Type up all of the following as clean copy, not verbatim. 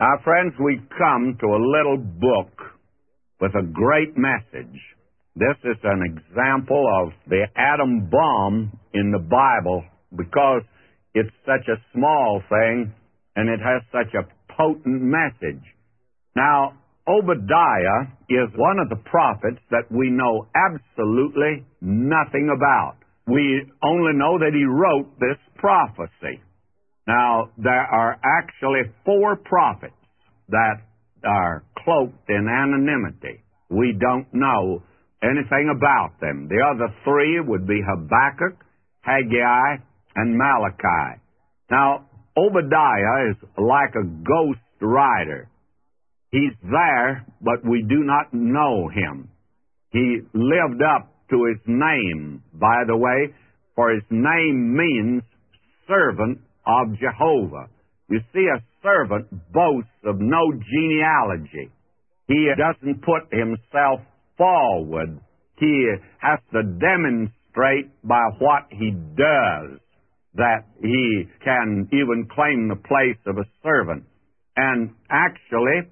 Now, friends, we come to a little book with a great message. This is an example of the atom bomb in the Bible because it's such a small thing and it has such a potent message. Now, Obadiah is one of the prophets that we know absolutely nothing about. We only know that he wrote this prophecy. Now, there are actually 4 prophets that are cloaked in anonymity. We don't know anything about them. The other 3 would be Habakkuk, Haggai, and Malachi. Now, Obadiah is like a ghost writer. He's there, but we do not know him. He lived up to his name, by the way, for his name means servant of Jehovah. You see, a servant boasts of no genealogy. He doesn't put himself forward. He has to demonstrate by what he does that he can even claim the place of a servant. And actually,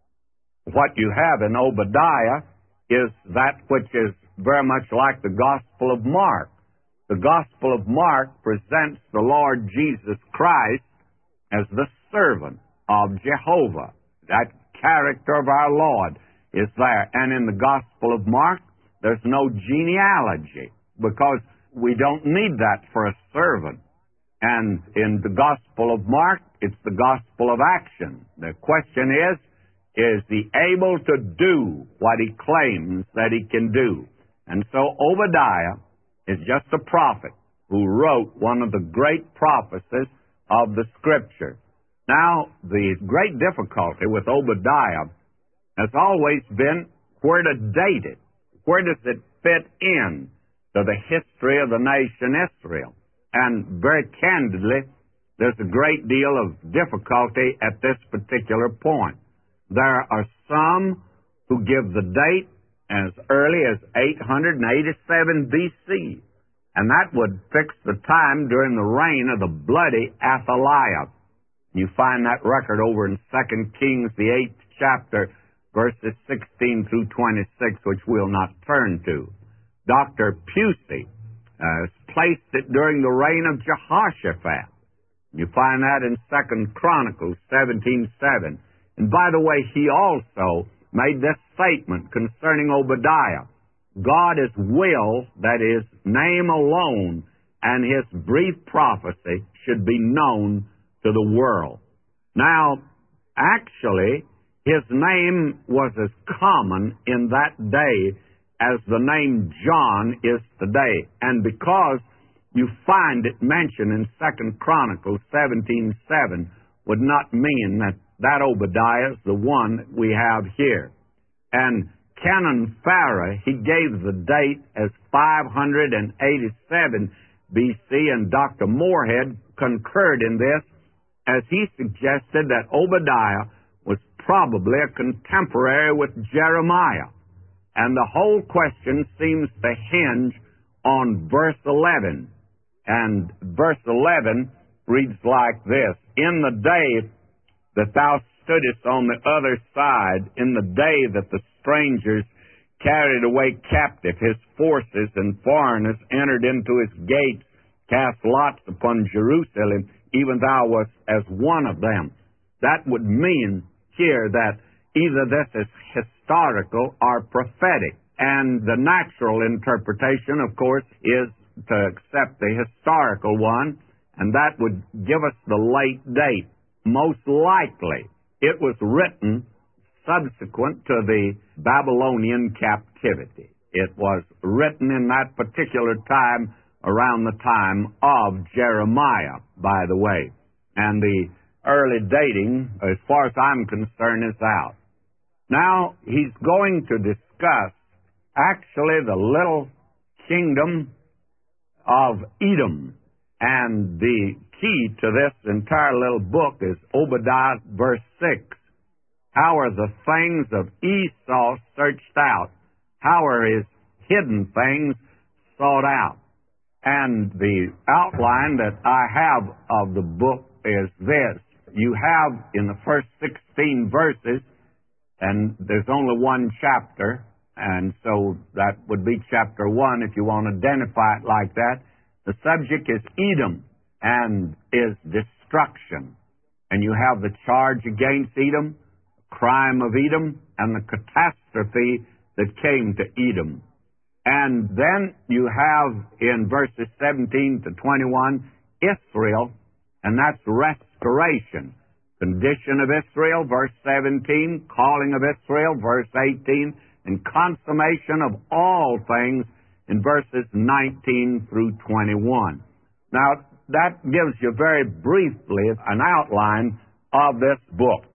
what you have in Obadiah is that which is very much like the Gospel of Mark. The Gospel of Mark presents the Lord Jesus Christ as the servant of Jehovah. That character of our Lord is there. And in the Gospel of Mark, there's no genealogy because we don't need that for a servant. And in the Gospel of Mark, it's the gospel of action. The question is he able to do what he claims that he can do? And so Obadiah is just a prophet who wrote one of the great prophecies of the Scripture. Now, the great difficulty with Obadiah has always been where to date it. Where does it fit in to the history of the nation Israel? And very candidly, there's a great deal of difficulty at this particular point. There are some who give the date as early as 887 B.C., and that would fix the time during the reign of the bloody Athaliah. You find that record over in 2 Kings, the 8th chapter, verses 16 through 26, which we'll not turn to. Dr. Pusey has placed it during the reign of Jehoshaphat. You find that in 2 Chronicles 17:7. And by the way, he also made this statement concerning Obadiah. God is will that his name alone and his brief prophecy should be known to the world. Now, actually, his name was as common in that day as the name John is today. And because you find it mentioned in 2 Chronicles 17:7 would not mean that Obadiah is the one that we have here. And Canon Farah, he gave the date as 587 B.C., and Dr. Moorhead concurred in this as he suggested that Obadiah was probably a contemporary with Jeremiah. And the whole question seems to hinge on verse 11. And verse 11 reads like this: In the day that thou stoodest on the other side, in the day that the strangers carried away captive his forces and foreigners entered into his gates, cast lots upon Jerusalem, even thou wast as one of them. That would mean here that either this is historical or prophetic. And the natural interpretation, of course, is to accept the historical one, and that would give us the late date. Most likely, it was written subsequent to the Babylonian captivity. It was written in that particular time, around the time of Jeremiah, by the way. And the early dating, as far as I'm concerned, is out. Now, he's going to discuss actually the little kingdom of Edom. And the key to this entire little book is Obadiah verse 6. How are the things of Esau searched out? How are his hidden things sought out? And the outline that I have of the book is this. you have in the first 16 verses, and there's only one chapter, and so that would be chapter 1 if you want to identify it like that. The subject is Edom and is destruction. And you have the charge against Edom, crime of Edom, and the catastrophe that came to Edom. And then you have in verses 17 to 21, Israel, and that's restoration. Condition of Israel, verse 17, calling of Israel, verse 18, and consummation of all things in verses 19 through 21. Now, that gives you very briefly an outline of this book.